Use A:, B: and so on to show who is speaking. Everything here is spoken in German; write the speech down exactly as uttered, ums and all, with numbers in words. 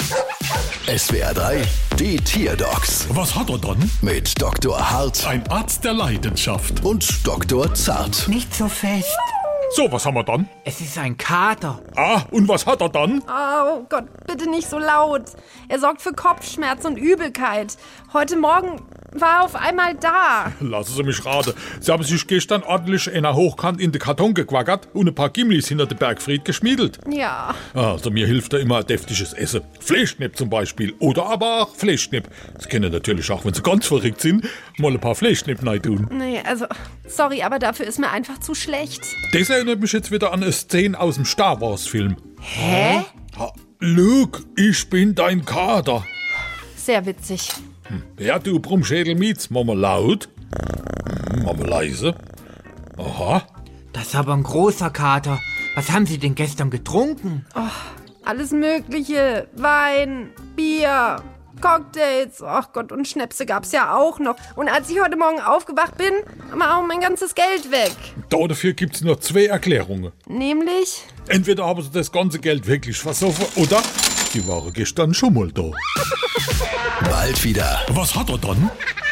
A: S W R drei, die Tierdocs
B: Was hat er dann?
A: mit Doktor Hart
B: Ein Arzt der Leidenschaft.
A: und Doktor Zart.
C: Nicht so fest.
B: So, was haben wir dann?
C: Es ist ein Kater.
B: Ah, und was hat er dann?
D: Oh Gott, bitte nicht so laut. Er sorgt für Kopfschmerz und Übelkeit. Heute Morgen war er auf einmal da.
B: Lassen Sie mich raten. Sie haben sich gestern ordentlich einer hochkant in den Karton gequackert und ein paar Gimlis hinter den Bergfried geschmiedelt.
D: Ja,
B: Also mir hilft da immer deftiges Essen. Fleischknepp zum Beispiel. Oder aber auch Fleischknepp. Sie können natürlich auch, wenn Sie ganz verrückt sind, mal ein paar Fleischknepp rein tun.
D: nee, also, sorry, aber dafür ist mir einfach zu schlecht.
B: Das erinnert mich jetzt wieder an eine Szene aus dem Star Wars Film.
D: Hä?
B: Ha, Luke, ich bin dein Kater.
D: Sehr witzig.
B: Ja, du Brummschädel-Mietz, Mama laut. Mama leise. Aha.
C: Das ist aber ein großer Kater. Was haben Sie denn gestern getrunken?
D: Alles Mögliche. Wein, Bier, Cocktails. Ach Gott, und Schnäpse gab's ja auch noch. Und als ich heute Morgen aufgewacht bin, war auch mein ganzes Geld weg.
B: Da dafür gibt's nur zwei Erklärungen.
D: Nämlich...
B: Entweder haben sie das ganze Geld wirklich versoffen oder sie waren gestern schon mal da.
A: Bald wieder.
B: Was hat er dann?